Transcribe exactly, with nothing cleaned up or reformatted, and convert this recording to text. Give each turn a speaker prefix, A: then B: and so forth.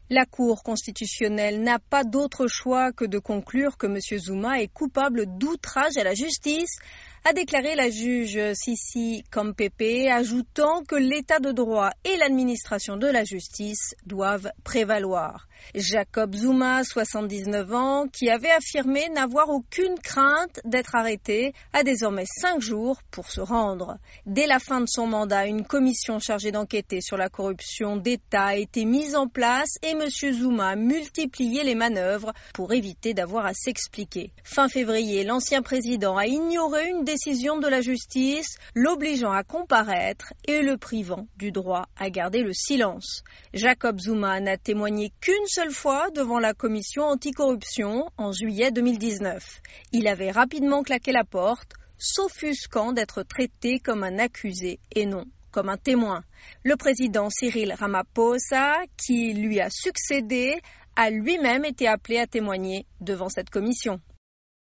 A: La Cour constitutionnelle n'a pas d'autre choix que de conclure que M. Zuma est coupable d'outrage à la justice, a déclaré la juge Sisi Kampepe, ajoutant que l'état de droit et l'administration de la justice doivent prévaloir. Jacob Zuma, soixante-dix-neuf ans, qui avait affirmé n'avoir aucune crainte d'être arrêté, a désormais cinq jours pour se rendre. Dès la fin de son mandat, une commission chargée d'enquêter sur la corruption d'État a été mise en place et M. Zuma a multiplié les manœuvres pour éviter d'avoir à s'expliquer. Fin février, l'ancien président a ignoré une décision de la justice, l'obligeant à comparaître et le privant du droit à garder le silence. Jacob Zuma n'a témoigné qu'une seule fois devant la commission anticorruption en juillet deux mille dix-neuf. Il avait rapidement claqué la porte, s'offusquant d'être traité comme un accusé et non comme un témoin. Le président Cyril Ramaphosa, qui lui a succédé, a lui-même été appelé à témoigner devant cette commission.